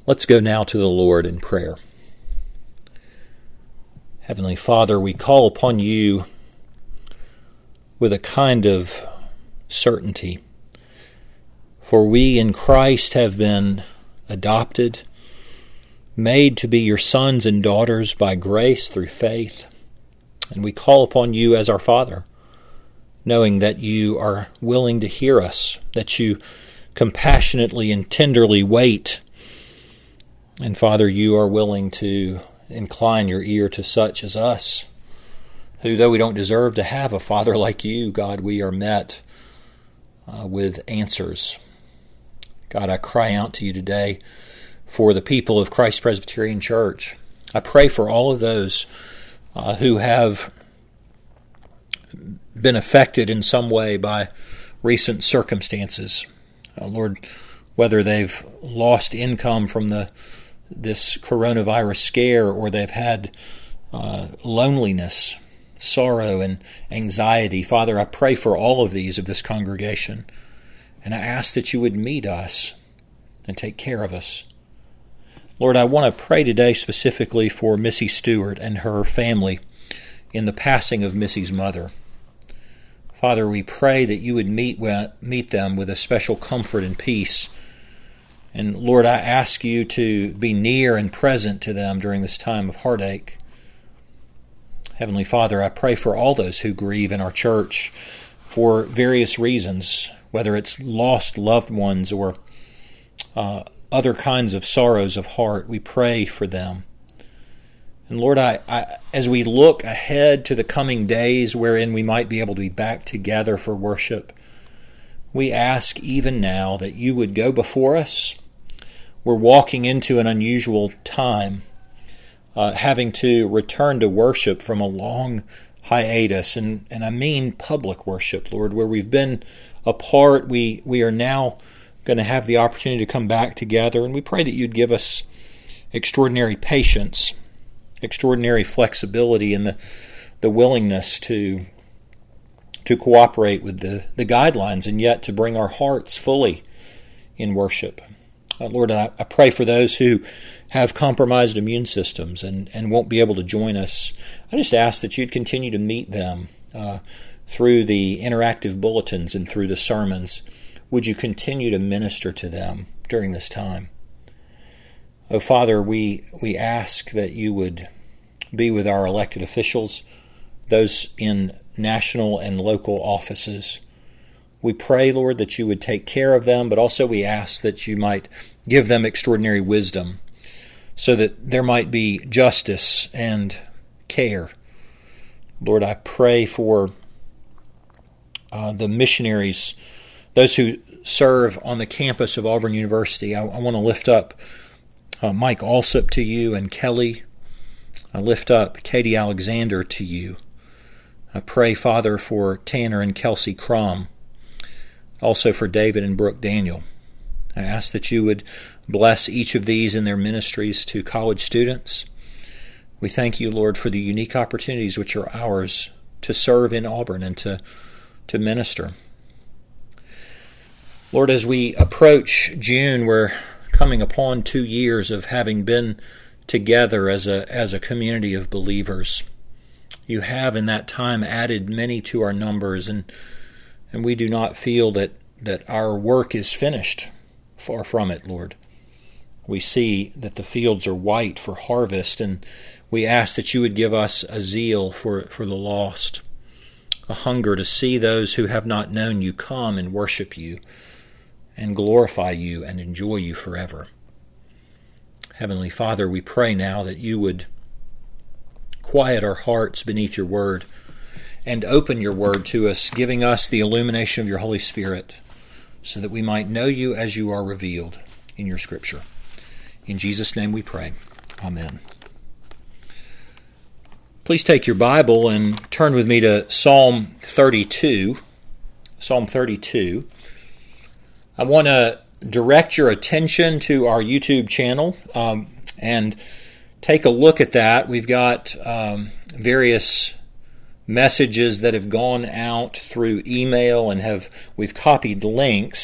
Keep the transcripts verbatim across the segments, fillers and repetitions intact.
Let's go now to the Lord in prayer. Heavenly Father, we call upon you with a kind of certainty, for we in Christ have been adopted, made to be your sons and daughters by grace through faith, and we call upon you as our Father, knowing that you are willing to hear us, that you compassionately and tenderly wait. And Father, you are willing to incline your ear to such as us, who, though we don't deserve to have a Father like you, God, we are met uh, with answers. God, I cry out to you today for the people of Christ Presbyterian Church. I pray for all of those uh, who have been affected in some way by recent circumstances. Uh, Lord, whether they've lost income from the this coronavirus scare, or they've had uh, loneliness, sorrow, and anxiety. Father, I pray for all of these of this congregation, and I ask that you would meet us and take care of us. Lord, I want to pray today specifically for Missy Stewart and her family in the passing of Missy's mother. Father, we pray that you would meet meet them with a special comfort and peace. And Lord, I ask you to be near and present to them during this time of heartache. Heavenly Father, I pray for all those who grieve in our church for various reasons, whether it's lost loved ones or uh, other kinds of sorrows of heart. We pray for them. And Lord, I, I, as we look ahead to the coming days wherein we might be able to be back together for worship, we ask even now that you would go before us. We're walking into an unusual time, uh, having to return to worship from a long hiatus, and, and I mean public worship, Lord, where we've been apart. We, we are now going to have the opportunity to come back together, and we pray that you'd give us extraordinary patience, extraordinary flexibility, and the, the willingness to to cooperate with the, the guidelines, and yet to bring our hearts fully in worship. Uh, Lord, I, I pray for those who have compromised immune systems and, and won't be able to join us. I just ask that you'd continue to meet them uh, through the interactive bulletins and through the sermons. Would you continue to minister to them during this time? Oh, Father, we, we ask that you would be with our elected officials, those in national and local offices. We pray, Lord, that you would take care of them, but also we ask that you might give them extraordinary wisdom so that there might be justice and care. Lord, I pray for uh, the missionaries, those who serve on the campus of Auburn University. I, I want to lift up uh, Mike Alsop to you and Kelly. I lift up Katie Alexander to you. I pray, Father, for Tanner and Kelsey Crum, also for David and Brooke Daniel. I ask that you would bless each of these in their ministries to college students. We thank you, Lord, for the unique opportunities which are ours to serve in Auburn and to, to minister. Lord, as we approach June, we're coming upon two years of having been together as a as a community of believers. You have in that time added many to our numbers, and and we do not feel that, that our work is finished. Far from it, Lord. We see that the fields are white for harvest, and we ask that you would give us a zeal for, for the lost, a hunger to see those who have not known you come and worship you and glorify you and enjoy you forever. Heavenly Father, we pray now that you would quiet our hearts beneath your word and open your word to us, giving us the illumination of your Holy Spirit so that we might know you as you are revealed in your Scripture. In Jesus' name we pray. Amen. Please take your Bible and turn with me to Psalm thirty-two. Psalm thirty-two. I want to direct your attention to our YouTube channel um, and take a look at that. We've got um, various messages that have gone out through email and have we've copied links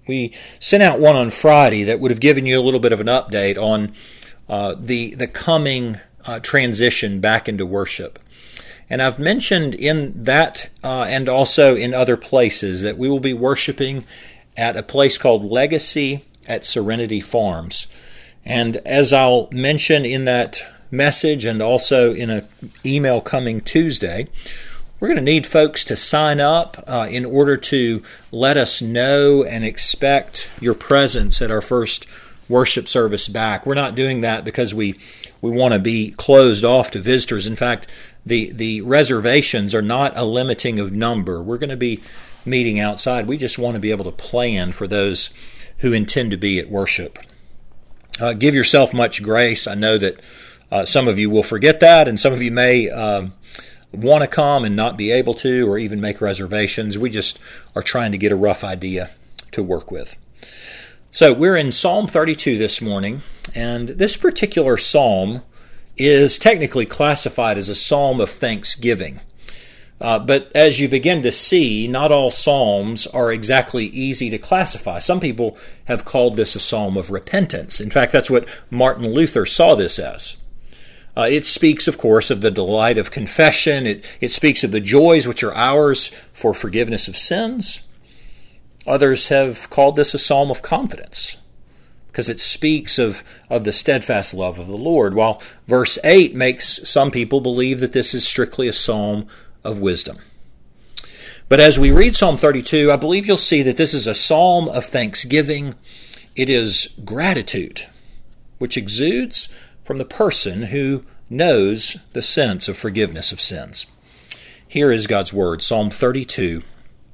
we sent out one on Friday that would have given you a little bit of an update on uh, the the coming uh, transition back into worship. And I've mentioned in that uh, and also in other places that we will be worshiping at a place called Legacy at Serenity Farms. And as I'll mention in that message and also in an email coming Tuesday, we're going to need folks to sign up uh, in order to let us know and expect your presence at our first worship service back. We're not doing that because we, we want to be closed off to visitors. In fact, the, the reservations are not a limiting of number. We're going to be meeting outside. We just want to be able to plan for those who intend to be at worship. Uh, give yourself much grace. I know that uh, some of you will forget that, and some of you may um, want to come and not be able to, or even make reservations. We just are trying to get a rough idea to work with. So we're in Psalm thirty-two this morning, and this particular psalm is technically classified as a psalm of thanksgiving. Uh, but as you begin to see, not all psalms are exactly easy to classify. Some people have called this a psalm of repentance. In fact, that's what Martin Luther saw this as. Uh, it speaks, of course, of the delight of confession. It, it speaks of the joys which are ours for forgiveness of sins. Others have called this a psalm of confidence, because it speaks of, of the steadfast love of the Lord, while verse eight makes some people believe that this is strictly a psalm of wisdom. But as we read Psalm thirty-two, I believe you'll see that this is a psalm of thanksgiving. It is gratitude, which exudes from the person who knows the sense of forgiveness of sins. Here is God's word, Psalm thirty-two.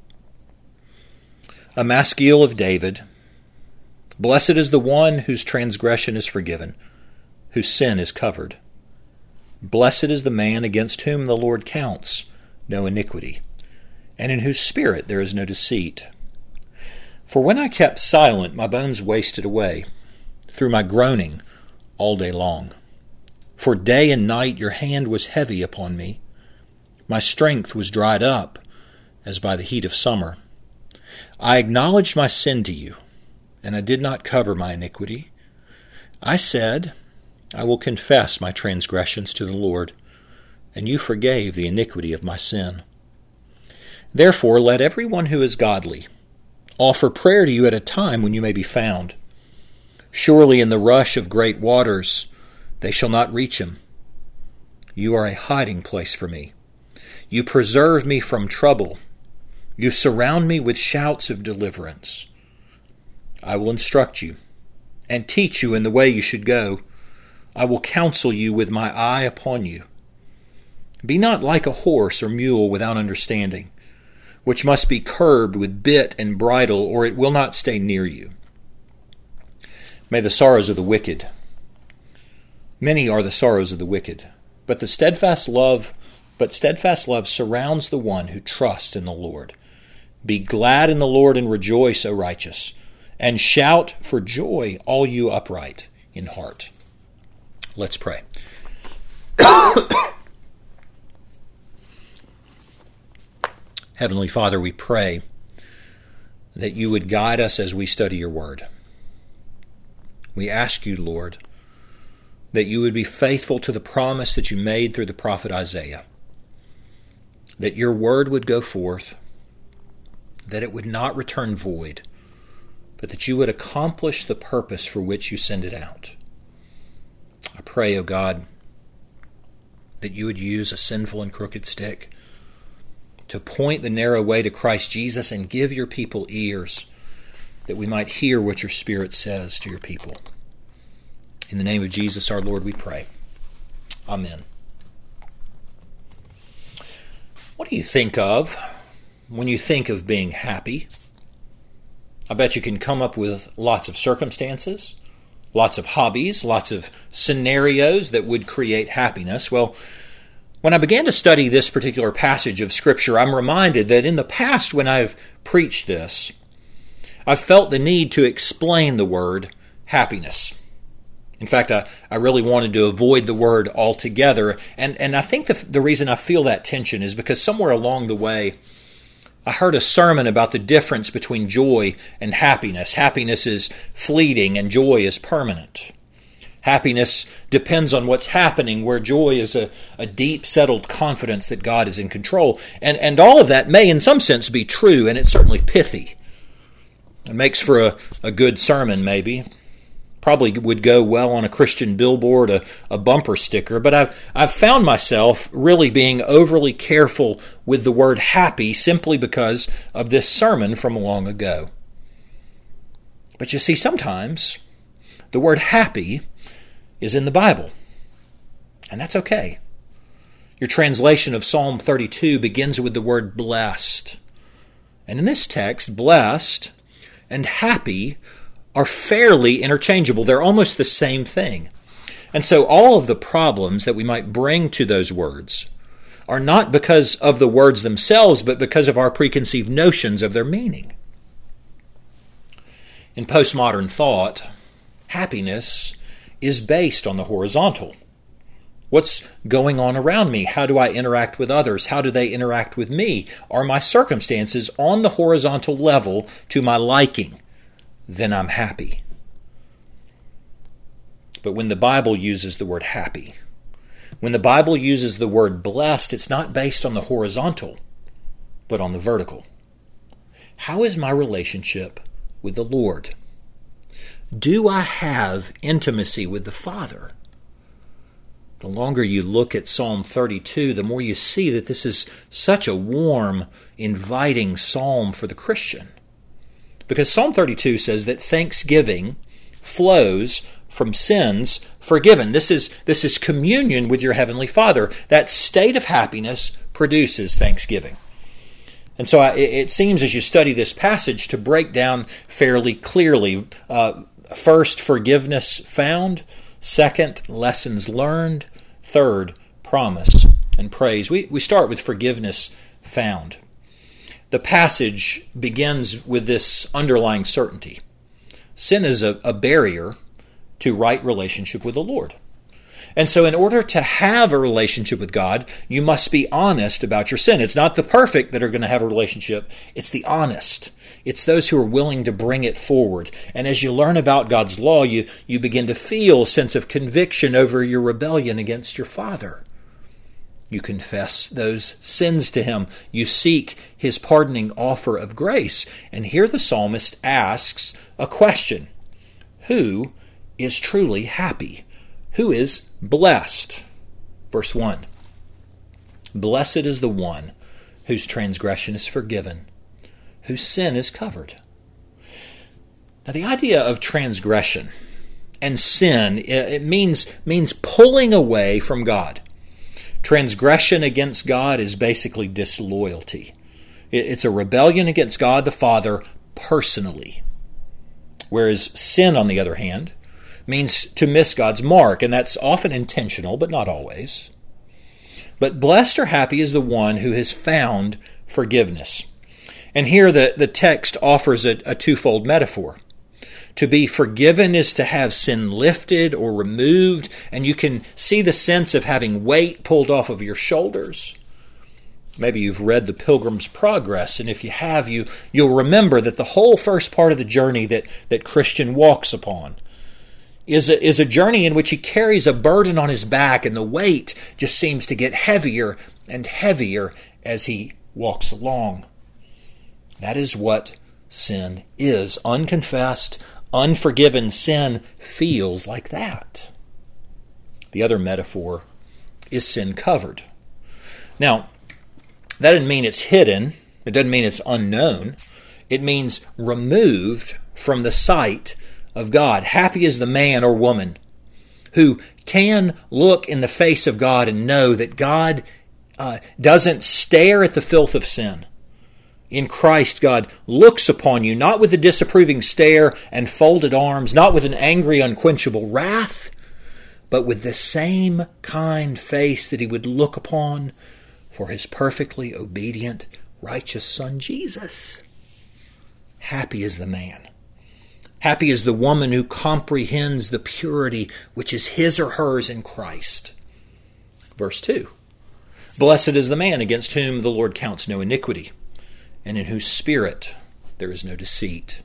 A maskil of David. Blessed is the one whose transgression is forgiven, whose sin is covered. Blessed is the man against whom the Lord counts no iniquity, and in whose spirit there is no deceit. For when I kept silent, my bones wasted away through my groaning all day long. For day and night your hand was heavy upon me. My strength was dried up as by the heat of summer. I acknowledged my sin to you, and I did not cover my iniquity. I said, I will confess my transgressions to the Lord, and you forgave the iniquity of my sin. Therefore, let everyone who is godly offer prayer to you at a time when you may be found. Surely in the rush of great waters they shall not reach him. You are a hiding place for me. You preserve me from trouble. You surround me with shouts of deliverance. I will instruct you and teach you in the way you should go. I will counsel you with my eye upon you. Be not like a horse or mule without understanding, which must be curbed with bit and bridle, or it will not stay near you. May the sorrows of the wicked, many are the sorrows of the wicked, but the steadfast love, but steadfast love surrounds the one who trusts in the Lord. Be glad in the Lord and rejoice, O righteous, and shout for joy, all you upright in heart. Let's pray. Heavenly Father, we pray that you would guide us as we study your word. We ask you, Lord, that you would be faithful to the promise that you made through the prophet Isaiah, that your word would go forth, that it would not return void, but that you would accomplish the purpose for which you send it out. I pray, O God, that you would use a sinful and crooked stick to point the narrow way to Christ Jesus and give your people ears that we might hear what your Spirit says to your people. In the name of Jesus our Lord we pray. Amen. What do you think of when you think of being happy? I bet you can come up with lots of circumstances, lots of hobbies, lots of scenarios that would create happiness. Well, when I began to study this particular passage of Scripture, I'm reminded that in the past when I've preached this, I've felt the need to explain the word happiness. In fact, I, I really wanted to avoid the word altogether, and, and I think the, the reason I feel that tension is because somewhere along the way, I heard a sermon about the difference between joy and happiness. Happiness is fleeting and joy is permanent. Happiness depends on what's happening, where joy is a, a deep, settled confidence that God is in control. And, and all of that may, in some sense, be true, and it's certainly pithy. It makes for a, a good sermon, maybe. Probably would go well on a Christian billboard, a, a bumper sticker. But I've, I've found myself really being overly careful with the word happy simply because of this sermon from long ago. But you see, sometimes the word happy is in the Bible, and that's okay. Your translation of Psalm thirty-two begins with the word blessed. And in this text, blessed and happy are fairly interchangeable. They're almost the same thing. And so all of the problems that we might bring to those words are not because of the words themselves, but because of our preconceived notions of their meaning. In postmodern thought, happiness is based on the horizontal. What's going on around me? How do I interact with others? How do they interact with me? Are my circumstances on the horizontal level to my liking? Then I'm happy. But when the Bible uses the word happy, when the Bible uses the word blessed, it's not based on the horizontal, but on the vertical. How is my relationship with the Lord? Do I have intimacy with the Father? The longer you look at Psalm thirty-two, the more you see that this is such a warm, inviting psalm for the Christian. Because Psalm thirty-two says that thanksgiving flows from sins forgiven. This is, this is communion with your Heavenly Father. That state of happiness produces thanksgiving. And so I, it seems as you study this passage to break down fairly clearly. Uh, first, forgiveness found. Second, lessons learned. Third, promise and praise. We, we start with forgiveness found. The passage begins with this underlying certainty. Sin is a, a barrier to right relationship with the Lord. And so in order to have a relationship with God, you must be honest about your sin. It's not the perfect that are going to have a relationship. It's the honest. It's those who are willing to bring it forward. And as you learn about God's law, you, you begin to feel a sense of conviction over your rebellion against your Father. You confess those sins to Him. You seek His pardoning offer of grace. And here the psalmist asks a question. Who is truly happy? Who is blessed? Verse one. Blessed is the one whose transgression is forgiven, whose sin is covered. Now the idea of transgression and sin, it means, means pulling away from God. Transgression against God is basically disloyalty. It's a rebellion against God the Father personally. Whereas sin, on the other hand, means to miss God's mark, and that's often intentional, but not always. But blessed or happy is the one who has found forgiveness. And here the, the text offers a, a twofold metaphor. To be forgiven is to have sin lifted or removed, and you can see the sense of having weight pulled off of your shoulders. Maybe you've read The Pilgrim's Progress, and if you have, you, you'll remember that the whole first part of the journey that, that Christian walks upon is a, is a journey in which he carries a burden on his back, and the weight just seems to get heavier and heavier as he walks along. That is what sin is. Unconfessed, unforgiven sin feels like that. The other metaphor is sin covered. Now, that doesn't mean it's hidden. It doesn't mean it's unknown. It means removed from the sight of God. Happy is the man or woman who can look in the face of God and know that God uh, doesn't stare at the filth of sin. In Christ, God looks upon you, not with a disapproving stare and folded arms, not with an angry, unquenchable wrath, but with the same kind face that He would look upon for His perfectly obedient, righteous Son, Jesus. Happy is the man. Happy is the woman who comprehends the purity which is his or hers in Christ. Verse two. Blessed is the man against whom the Lord counts no iniquity, and in whose spirit there is no deceit.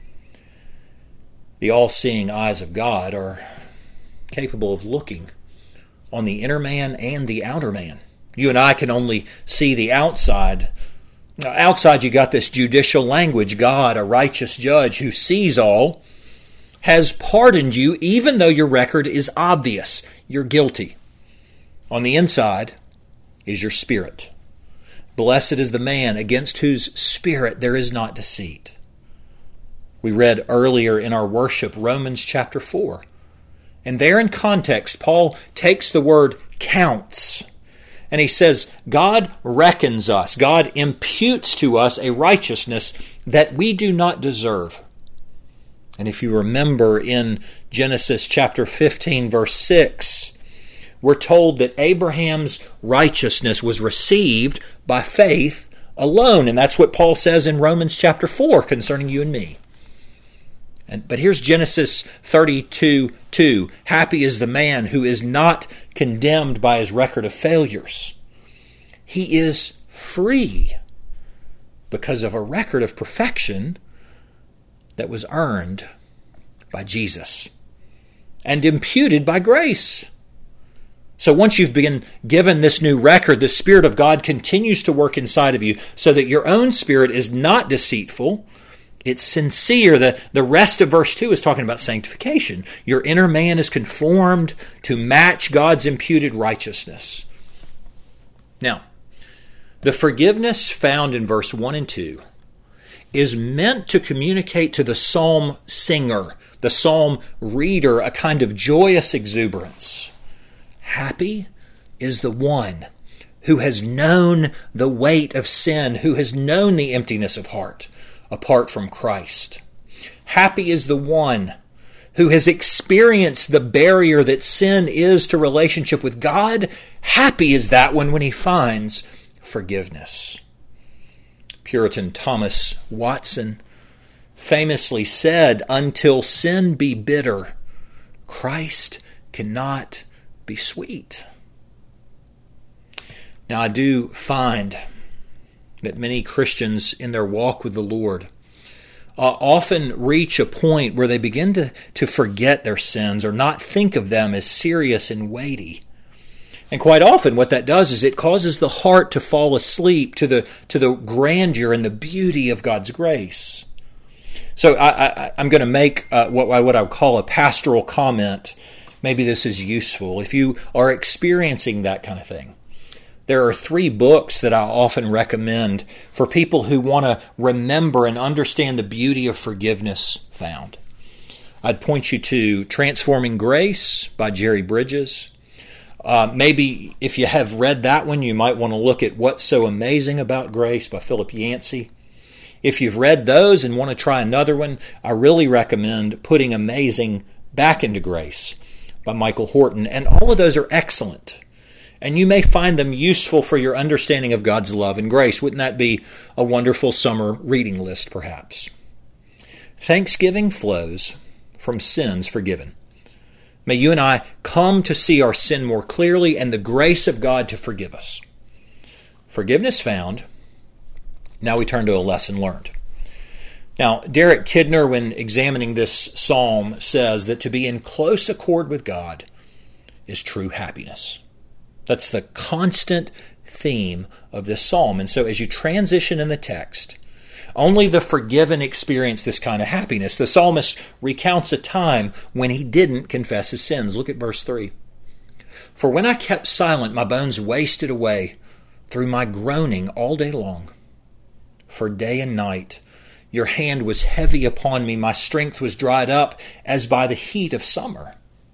The all-seeing eyes of God are capable of looking on the inner man and the outer man. You and I can only see the outside. Outside you got this judicial language. God, a righteous judge who sees all, has pardoned you even though your record is obvious. You're guilty. On the inside is your spirit. Blessed is the man against whose spirit there is not deceit. We read earlier in our worship Romans chapter four. And there in context, Paul takes the word counts. And he says, God reckons us. God imputes to us a righteousness that we do not deserve. And if you remember in Genesis chapter fifteen, verse six, we're told that Abraham's righteousness was received by faith alone. And that's what Paul says in Romans chapter four concerning you and me. And, but here's Genesis thirty-two two. Happy is the man who is not condemned by his record of failures. He is free because of a record of perfection that was earned by Jesus and imputed by grace. So once you've been given this new record, the Spirit of God continues to work inside of you so that your own spirit is not deceitful. It's sincere. The, the rest of verse two is talking about sanctification. Your inner man is conformed to match God's imputed righteousness. Now, the forgiveness found in verse one and two is meant to communicate to the psalm singer, the psalm reader, a kind of joyous exuberance. Happy is the one who has known the weight of sin, who has known the emptiness of heart apart from Christ. Happy is the one who has experienced the barrier that sin is to relationship with God. Happy is that one when he finds forgiveness. Puritan Thomas Watson famously said, "Until sin be bitter, Christ cannot be sweet." Now, I do find that many Christians in their walk with the Lord uh, often reach a point where they begin to, to forget their sins or not think of them as serious and weighty. And quite often what that does is it causes the heart to fall asleep to the to the grandeur and the beauty of God's grace. So I, I, I'm going to make uh, what, what I would call a pastoral comment. Maybe this is useful. If you are experiencing that kind of thing, there are three books that I often recommend for people who want to remember and understand the beauty of forgiveness found. I'd point you to Transforming Grace by Jerry Bridges. Uh, maybe if you have read that one, you might want to look at What's So Amazing About Grace by Philip Yancey. If you've read those and want to try another one, I really recommend Putting Amazing Back into Grace by Michael Horton. And all of those are excellent. And you may find them useful for your understanding of God's love and grace. Wouldn't that be a wonderful summer reading list, perhaps? Thanksgiving flows from sins forgiven. May you and I come to see our sin more clearly and the grace of God to forgive us. Forgiveness found. Now we turn to a lesson learned. Now, Derek Kidner, when examining this psalm, says that to be in close accord with God is true happiness. That's the constant theme of this psalm. And so as you transition in the text, only the forgiven experience this kind of happiness. The psalmist recounts a time when he didn't confess his sins. Look at verse three. For when I kept silent, my bones wasted away through my groaning all day long. For day and night your hand was heavy upon me. My strength was dried up as by the heat of summer.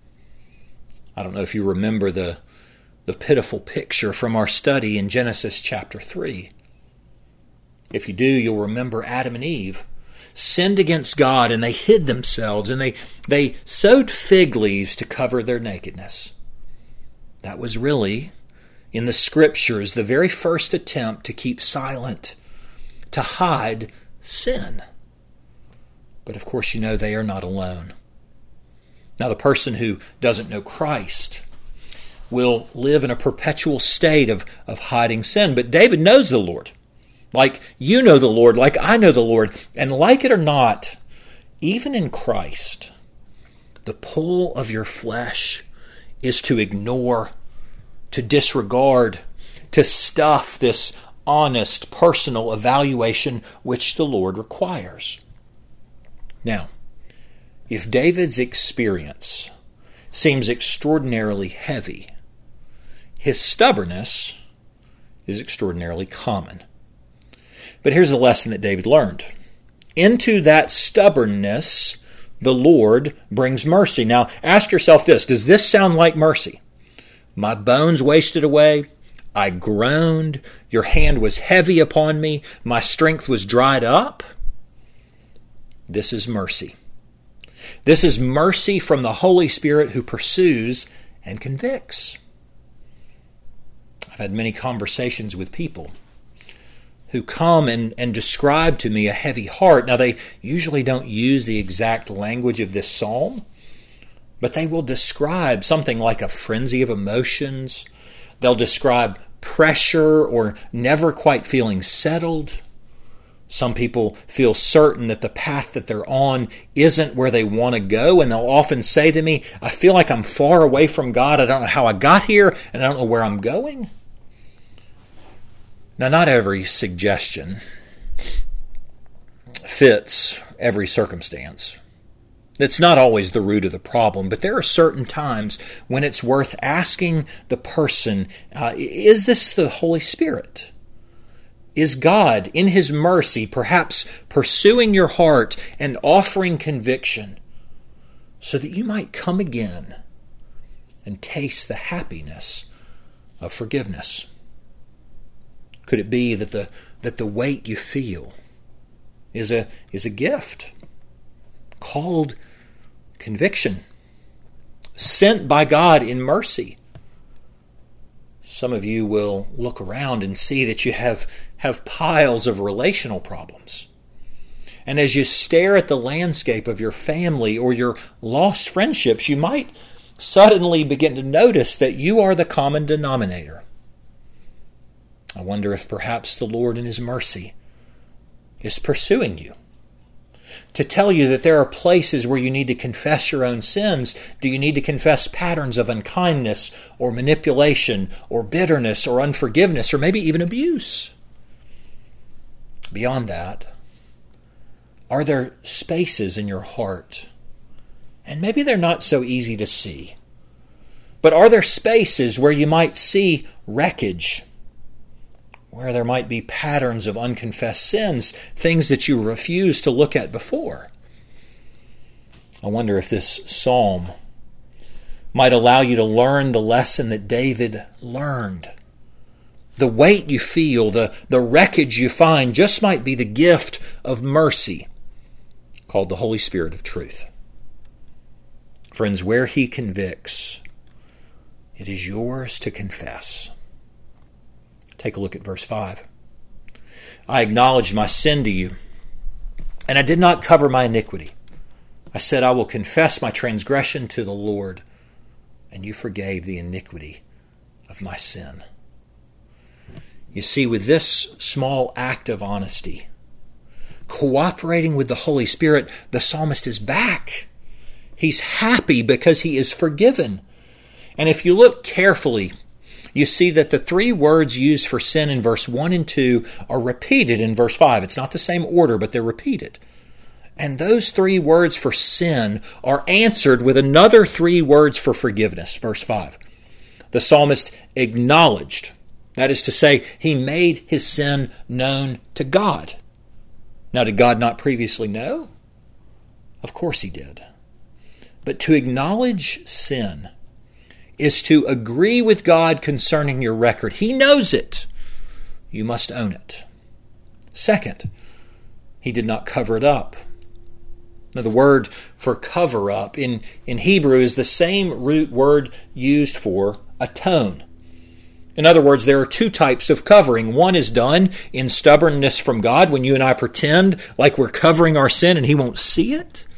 I don't know if you remember the the pitiful picture from our study in Genesis chapter three. If you do, you'll remember Adam and Eve sinned against God and they hid themselves and they, they sewed fig leaves to cover their nakedness. That was really, in the Scriptures, the very first attempt to keep silent, to hide sin. But of course, you know they are not alone. Now, the person who doesn't know Christ will live in a perpetual state of, of hiding sin. But David knows the Lord. Like you know the Lord, like I know the Lord. And like it or not, even in Christ, the pull of your flesh is to ignore, to disregard, to stuff this honest, personal evaluation which the Lord requires. Now, if David's experience seems extraordinarily heavy, his stubbornness is extraordinarily common. But here's the lesson that David learned. Into that stubbornness, the Lord brings mercy. Now, ask yourself this. Does this sound like mercy? My bones wasted away. I groaned. Your hand was heavy upon me. My strength was dried up. This is mercy. This is mercy from the Holy Spirit who pursues and convicts. I've had many conversations with people who come and, and describe to me a heavy heart. Now, they usually don't use the exact language of this psalm, but they will describe something like a frenzy of emotions. They'll describe pressure or never quite feeling settled. Some people feel certain that the path that they're on isn't where they want to go, and they'll often say to me, I feel like I'm far away from God. I don't know how I got here, and I don't know where I'm going. Now, not every suggestion fits every circumstance. It's not always the root of the problem, but there are certain times when it's worth asking the person, uh, is this the Holy Spirit? Is God, in His mercy, perhaps pursuing your heart and offering conviction so that you might come again and taste the happiness of forgiveness? Could it be that the that the weight you feel is a is a gift called conviction, sent by God in mercy? Some of you will look around and see that you have, have piles of relational problems. And as you stare at the landscape of your family or your lost friendships, you might suddenly begin to notice that you are the common denominator. I wonder if perhaps the Lord in His mercy is pursuing you to tell you that there are places where you need to confess your own sins. Do you need to confess patterns of unkindness or manipulation or bitterness or unforgiveness or maybe even abuse? Beyond that, are there spaces in your heart? And maybe they're not so easy to see. But are there spaces where you might see wreckage, where there might be patterns of unconfessed sins, things that you refused to look at before? I wonder if this psalm might allow you to learn the lesson that David learned. The weight you feel, the, the wreckage you find, just might be the gift of mercy called the Holy Spirit of truth. Friends, where He convicts, it is yours to confess. Take a look at verse five. I acknowledged my sin to you, and I did not cover my iniquity. I said, I will confess my transgression to the Lord, and you forgave the iniquity of my sin. You see, with this small act of honesty, cooperating with the Holy Spirit, the psalmist is back. He's happy because he is forgiven. And if you look carefully, you see that the three words used for sin in verse one and two are repeated in verse five. It's not the same order, but they're repeated. And those three words for sin are answered with another three words for forgiveness. Verse five. The psalmist acknowledged. That is to say, he made his sin known to God. Now, did God not previously know? Of course He did. But to acknowledge sin is to agree with God concerning your record. He knows it. You must own it. Second, He did not cover it up. Now, the word for cover up in, in Hebrew is the same root word used for atone. In other words, there are two types of covering. One is done in stubbornness from God, when you and I pretend like we're covering our sin and He won't see it.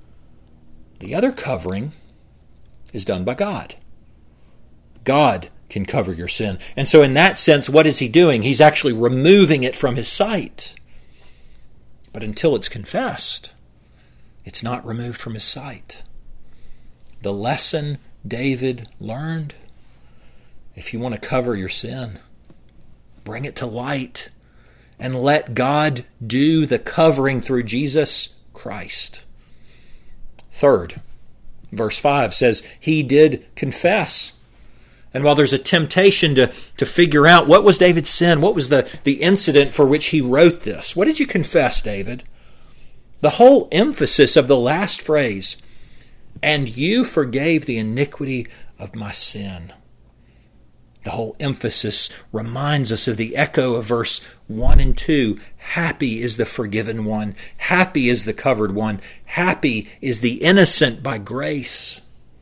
The other covering is done by God. God can cover your sin. And so in that sense, what is he doing? He's actually removing it from his sight. But until it's confessed, it's not removed from his sight. The lesson David learned, if you want to cover your sin, bring it to light and let God do the covering through Jesus Christ. Third, verse five says, he did confess. And while there's a temptation to, to figure out what was David's sin, what was the, the incident for which he wrote this? What did you confess, David? The whole emphasis of the last phrase, and you forgave the iniquity of my sin. The whole emphasis reminds us of the echo of verse one and two. Happy is the forgiven one. Happy is the covered one. Happy is the innocent by grace.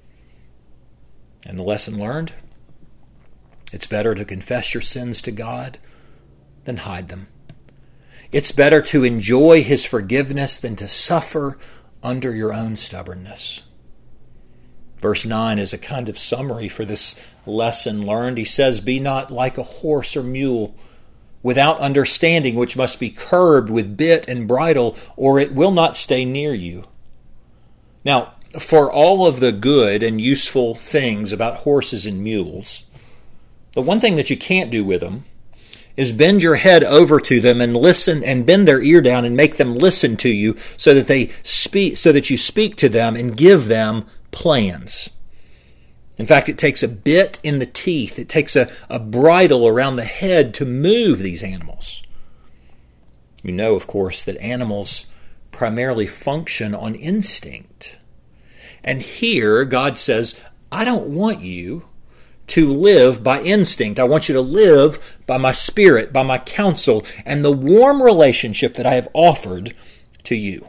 And the lesson learned? It's better to confess your sins to God than hide them. It's better to enjoy his forgiveness than to suffer under your own stubbornness. Verse nine is a kind of summary for this lesson learned. He says, be not like a horse or mule without understanding, which must be curbed with bit and bridle, or it will not stay near you. Now, for all of the good and useful things about horses and mules, the one thing that you can't do with them is bend your head over to them and listen and bend their ear down and make them listen to you so that they speak, so that you speak to them and give them plans. In fact, it takes a bit in the teeth. It takes a, a bridle around the head to move these animals. You know, of course, that animals primarily function on instinct. And here, God says, I don't want you to live by instinct. I want you to live by my spirit, by my counsel, and the warm relationship that I have offered to you.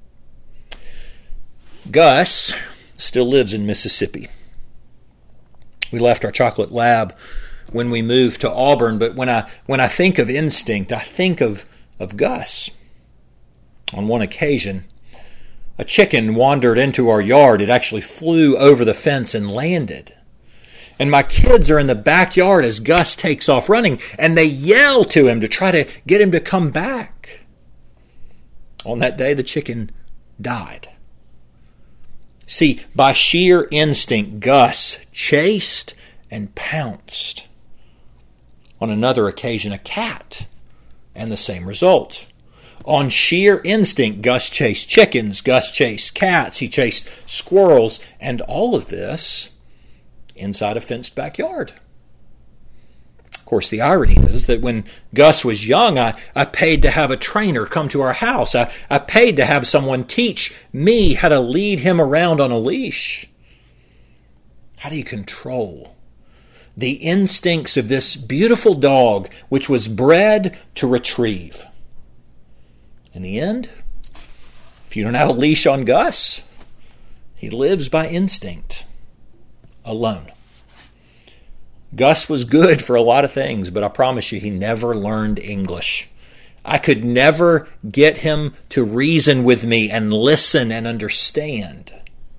Gus still lives in Mississippi. We left our chocolate lab when we moved to Auburn, but when I when I think of instinct, I think of, of Gus. On one occasion, a chicken wandered into our yard. It actually flew over the fence and landed. And my kids are in the backyard as Gus takes off running, and they yell to him to try to get him to come back. On that day, the chicken died. See, by sheer instinct, Gus chased and pounced. On another occasion, a cat, and the same result. On sheer instinct, Gus chased chickens, Gus chased cats, he chased squirrels, and all of this inside a fenced backyard. Of course, the irony is that when Gus was young, I, I paid to have a trainer come to our house. I, I paid to have someone teach me how to lead him around on a leash. How do you control the instincts of this beautiful dog which was bred to retrieve? In the end, if you don't have a leash on Gus, he lives by instinct, alone. Gus was good for a lot of things, but I promise you, he never learned English. I could never get him to reason with me and listen and understand.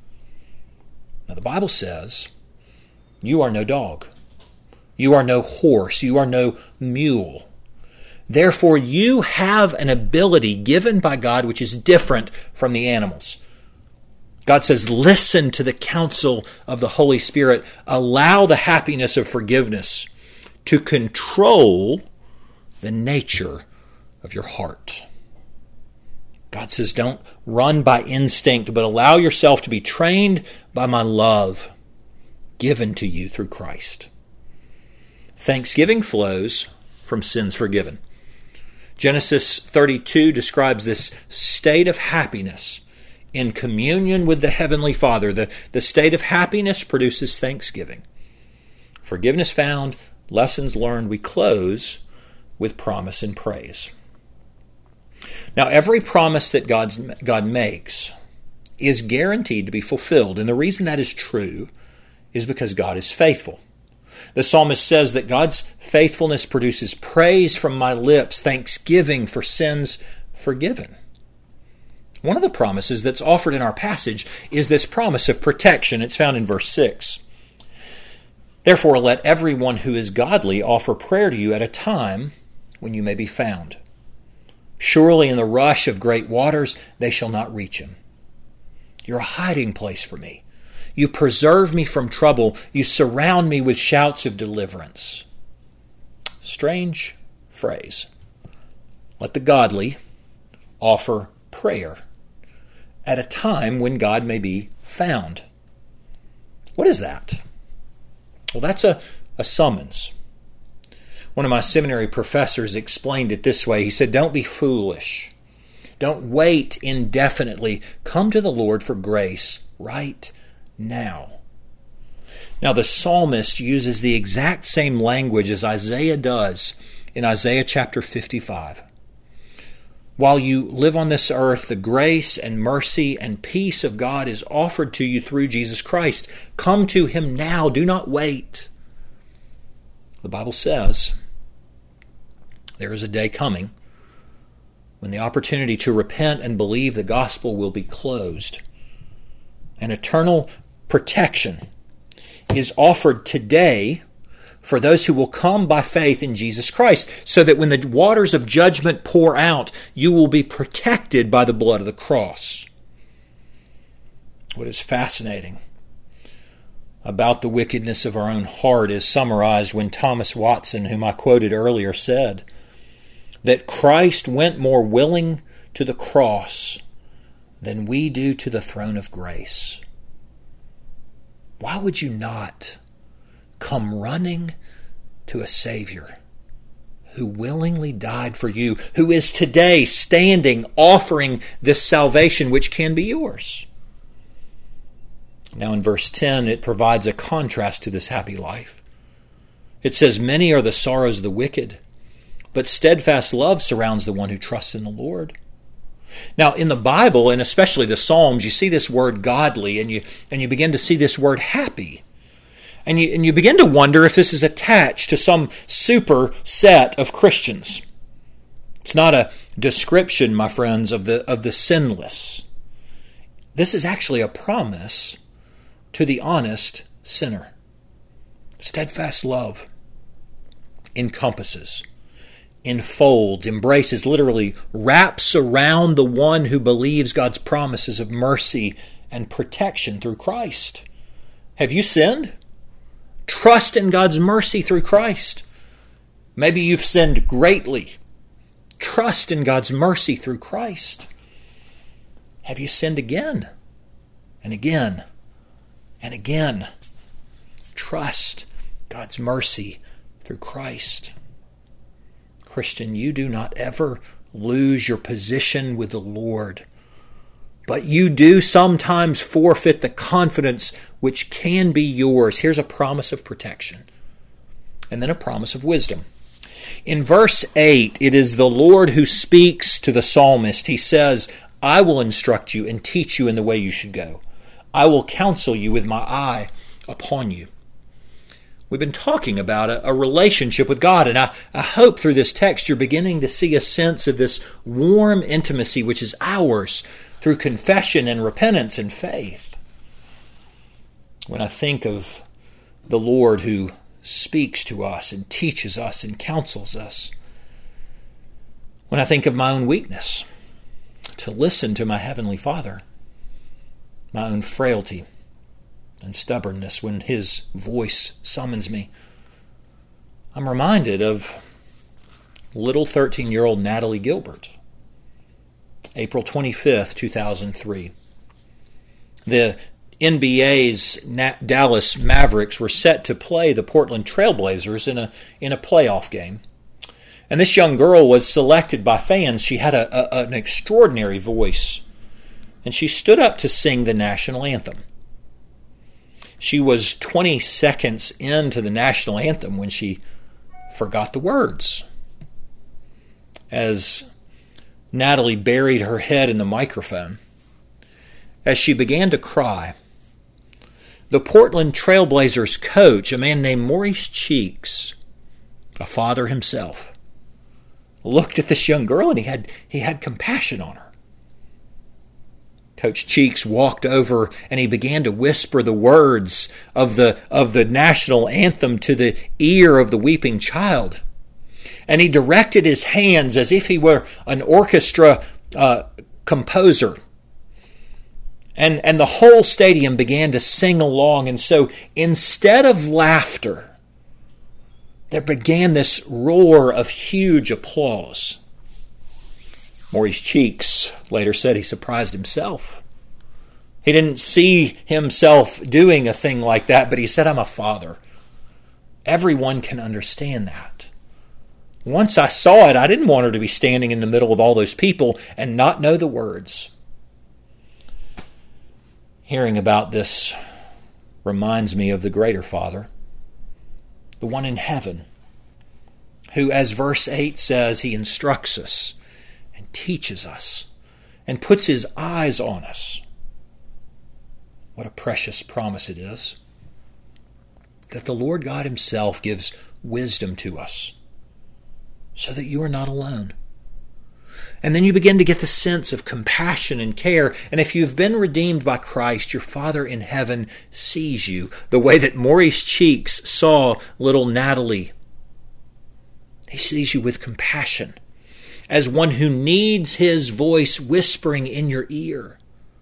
Now, the Bible says, you are no dog. You are no horse. You are no mule. Therefore, you have an ability given by God which is different from the animals. God says, listen to the counsel of the Holy Spirit. Allow the happiness of forgiveness to control the nature of your heart. God says, don't run by instinct, but allow yourself to be trained by my love given to you through Christ. Thanksgiving flows from sins forgiven. Genesis thirty-two describes this state of happiness in communion with the Heavenly Father. The, the state of happiness produces thanksgiving. Forgiveness found, lessons learned. We close with promise and praise. Now, every promise that God's, God makes is guaranteed to be fulfilled. And the reason that is true is because God is faithful. The psalmist says that God's faithfulness produces praise from my lips, thanksgiving for sins forgiven. One of the promises that's offered in our passage is this promise of protection. It's found in verse six. Therefore, let everyone who is godly offer prayer to you at a time when you may be found. Surely in the rush of great waters they shall not reach him. You're a hiding place for me. You preserve me from trouble. You surround me with shouts of deliverance. Strange phrase. Let the godly offer prayer at a time when God may be found. What is that? Well, that's a, a summons. One of my seminary professors explained it this way. He said, don't be foolish. Don't wait indefinitely. Come to the Lord for grace right now. Now, the psalmist uses the exact same language as Isaiah does in Isaiah chapter fifty-five. While you live on this earth, the grace and mercy and peace of God is offered to you through Jesus Christ. Come to him now. Do not wait. The Bible says there is a day coming when the opportunity to repent and believe the gospel will be closed. An eternal protection is offered today for those who will come by faith in Jesus Christ, so that when the waters of judgment pour out, you will be protected by the blood of the cross. What is fascinating about the wickedness of our own heart is summarized when Thomas Watson, whom I quoted earlier, said that Christ went more willing to the cross than we do to the throne of grace. Why would you not come running to a Savior who willingly died for you, who is today standing offering this salvation which can be yours? Now in verse ten, it provides a contrast to this happy life. It says, many are the sorrows of the wicked, but steadfast love surrounds the one who trusts in the Lord. Now, in the Bible, and especially the Psalms, you see this word godly, and you and you begin to see this word happy. And you, and you begin to wonder if this is attached to some super set of Christians. It's not a description, my friends, of the of the sinless. This is actually a promise to the honest sinner. Steadfast love encompasses, enfolds, embraces, literally wraps around the one who believes God's promises of mercy and protection through Christ. Have you sinned? Trust in God's mercy through Christ. Maybe you've sinned greatly. Trust in God's mercy through Christ. Have you sinned again and again and again? Trust God's mercy through Christ. Christian, you do not ever lose your position with the Lord, but you do sometimes forfeit the confidence which can be yours. Here's a promise of protection, and then a promise of wisdom. In verse eight, it is the Lord who speaks to the psalmist. He says, I will instruct you and teach you in the way you should go. I will counsel you with my eye upon you. We've been talking about a, a relationship with God, and I, I hope through this text you're beginning to see a sense of this warm intimacy which is ours through confession and repentance and faith. When I think of the Lord who speaks to us and teaches us and counsels us, when I think of my own weakness to listen to my Heavenly Father, my own frailty and stubbornness when His voice summons me, I'm reminded of little thirteen-year-old Natalie Gilbert. April twenty-fifth, two thousand three. The N B A's Dallas Mavericks were set to play the Portland Trailblazers in a in a playoff game. And this young girl was selected by fans. She had a, a, an extraordinary voice, and she stood up to sing the national anthem. She was twenty seconds into the national anthem when she forgot the words. As Natalie buried her head in the microphone, as she began to cry, the Portland Trailblazers coach, a man named Maurice Cheeks, a father himself, looked at this young girl and he had he had compassion on her. Coach Cheeks walked over and he began to whisper the words of the of the national anthem to the ear of the weeping child. And he directed his hands as if he were an orchestra uh, composer. And, and the whole stadium began to sing along. And so instead of laughter, there began this roar of huge applause. Maurice Cheeks later said he surprised himself. He didn't see himself doing a thing like that, but he said, I'm a father. Everyone can understand that. Once I saw it, I didn't want her to be standing in the middle of all those people and not know the words. Hearing about this reminds me of the greater Father, the one in heaven, who, as verse eight says, he instructs us and teaches us and puts his eyes on us. What a precious promise it is that the Lord God himself gives wisdom to us so that you are not alone. And then you begin to get the sense of compassion and care. And if you've been redeemed by Christ, your Father in heaven sees you the way that Maurice Cheeks saw little Natalie. He sees you with compassion as one who needs his voice whispering in your ear.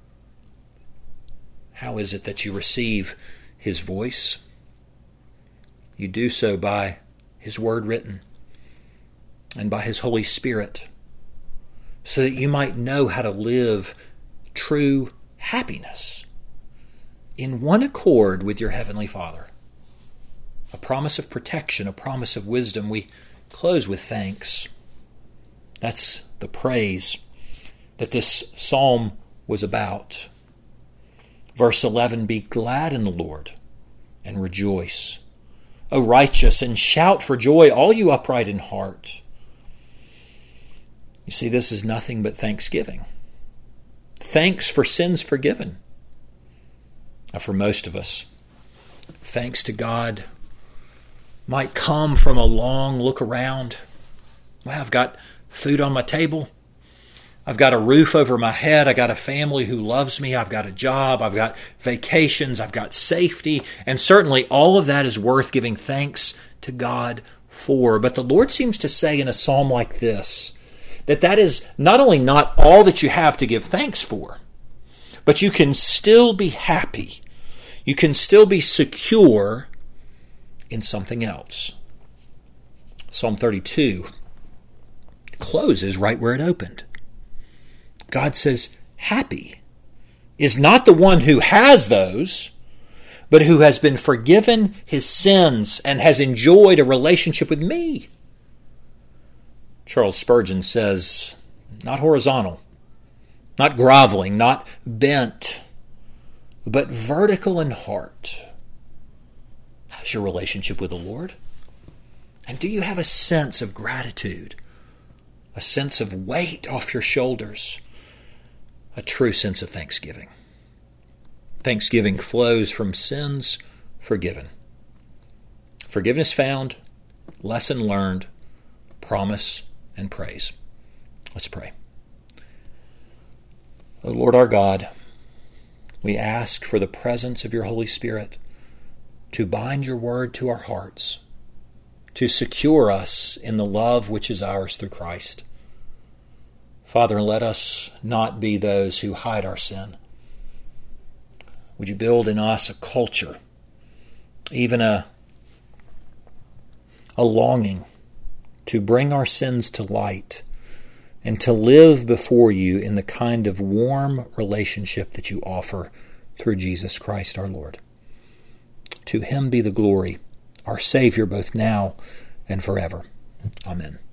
How is it that you receive his voice? You do so by his word written and by his Holy Spirit, so that you might know how to live true happiness in one accord with your Heavenly Father. A promise of protection, a promise of wisdom. We close with thanks. That's the praise that this psalm was about. Verse eleven, be glad in the Lord and rejoice, O righteous, and shout for joy, all you upright in heart. You see, this is nothing but thanksgiving. Thanks for sins forgiven. Now, for most of us, thanks to God might come from a long look around. Well, I've got food on my table. I've got a roof over my head. I've got a family who loves me. I've got a job. I've got vacations. I've got safety. And certainly all of that is worth giving thanks to God for. But the Lord seems to say in a psalm like this, that that is not only not all that you have to give thanks for, but you can still be happy. You can still be secure in something else. Psalm thirty-two closes right where it opened. God says, happy is not the one who has those, but who has been forgiven his sins and has enjoyed a relationship with me. Charles Spurgeon says, not horizontal, not groveling, not bent, but vertical in heart. How's your relationship with the Lord? And do you have a sense of gratitude, a sense of weight off your shoulders, a true sense of thanksgiving? Thanksgiving flows from sins forgiven. Forgiveness found, lesson learned, promise and praise. Let's pray. O Lord our God, we ask for the presence of your Holy Spirit to bind your word to our hearts, to secure us in the love which is ours through Christ. Father, let us not be those who hide our sin. Would you build in us a culture, even a, a longing to bring our sins to light and to live before you in the kind of warm relationship that you offer through Jesus Christ our Lord. To him be the glory, our Savior, both now and forever. Amen.